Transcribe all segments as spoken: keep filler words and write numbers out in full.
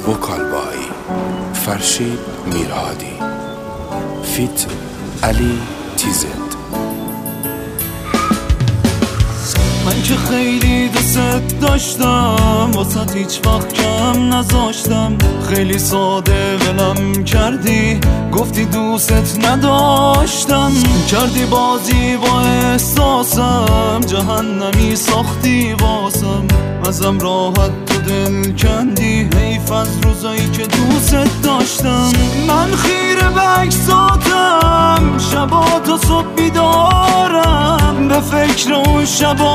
وکال بای فرشید میرهادی فیت علی تیزد. من که خیلی دوست داشتم واسه هیچ وقت کم نذاشتم، خیلی ساده ولم کردی گفتی دوست نداشتم، کردی بازی با احساسم جهنمی ساختی واسم، ازم راحت تو دل کندی حیف از روزایی که دوست داشتم. من خیره به عکساتم شبا تا صبح بیدارم، به فکر اون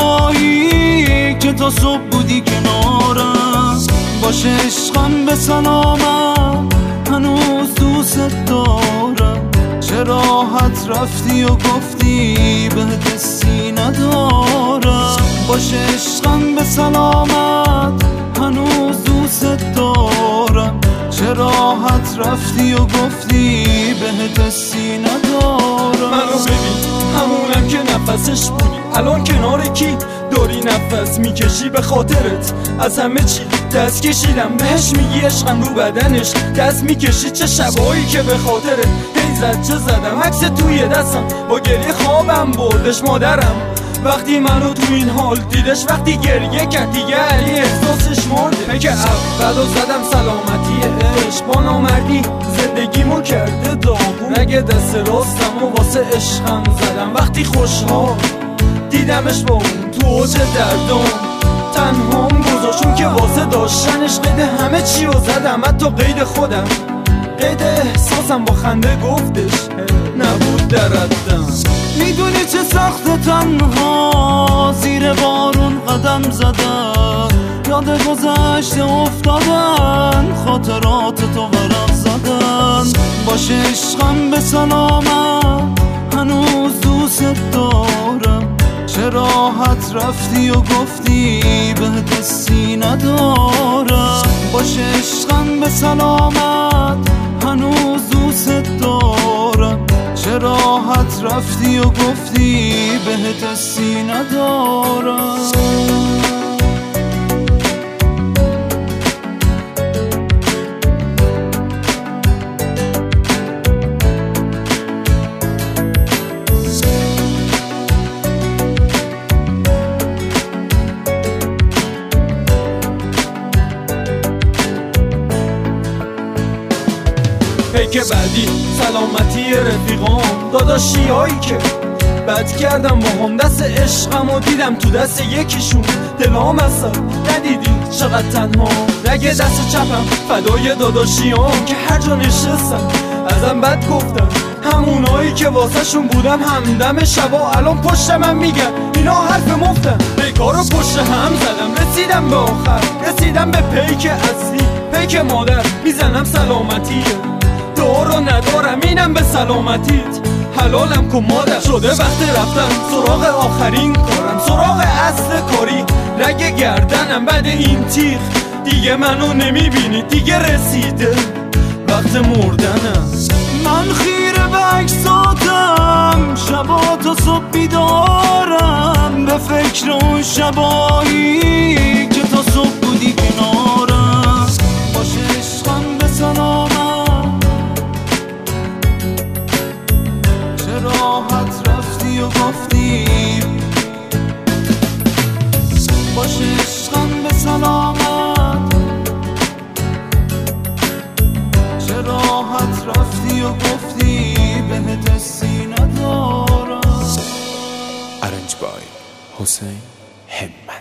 شبایی که تا صبح بودی کنارم. باشه عشقم به سلامم هنوز دوست دارم، چه راحت رفتی و گفتی بهت حسی ندارم. باشه عشقم به سلامت هنوز دوست دارم، چه راحت رفتی و گفتی بهت حسی ندارم. منو ببین همونم که نفسش بودی، الان کنار کی داری نفس میکشی؟ به خاطرت از همه چی دست کشیدم، بهش میگی عشقم رو بدنش دست میکشی. چه شبایی که به خاطرت هی زد چه زدم، عکس توی دستم با گریه خوابم بردش. مادرم وقتی منو تو این حال دیدش، وقتی گریه کرد دیگه علی احساسش مرده. که اولو زدم سلامتی عشق، با نامردی زندگیمو کرده داغون. اگه دست راستم و واسه عشقم زدم، وقتی خوشحال دیدمش با اون تو اوج دردم، تنهام گذاشون که واسه داشتنش قید همه چی رو زدم، حتی قید خودم، قید احساسم با خنده گفتش نبود دردم. میدونی چه سخت تنها زیر بارون قدم زدن، یاد گذشته افتادن، خاطرات تو ورق زدن. باشه عشقم به سلامت هنوز دوست دارم، چه راحت رفتی و گفتی بهت حسی ندارم. باشه عشقم به سلامت هنوز دوست دارم، چه راحت رفتی و گفتی بهت حسی ندارم. پیک بعدی سلامتی رفیقام، داداشی هایی که بد کردم با هم، دست عشقم و دیدم تو دست یکیشون، دلام از سر ندیدی چقدر تنها. رگ دست چپم فدای داداشیام که هر جا نشستم ازم بد گفتن، همونایی که واسه شون بودم همدم شبا الان پشت من میگن اینا حرف مفتن. پیکا رو پشت هم زدم رسیدم به آخر، رسیدم به پیک اصلی، پیک مادر میزنم سلامتیه، دارو ندارم اینم به سلامتیت، حلالم کن مادر. شده وقت رفتن سراغ آخرین کارم، سراغ اصل کاری، رگ گردنم بعد این تیغ دیگه منو نمیبینی، دیگه رسیده وقت مردنم. من خیره به عکساتم شبا تا صبح بیدارم، به فکر اون شبایی که تا صبح بودی کنارم. باشه عشقم به سلامت چه راحت رفتی و گفتی. باشه عشقم به سلامت چه راحت رفتی و گفتی بهت حسی ندارم. ارنج بای حسین همت.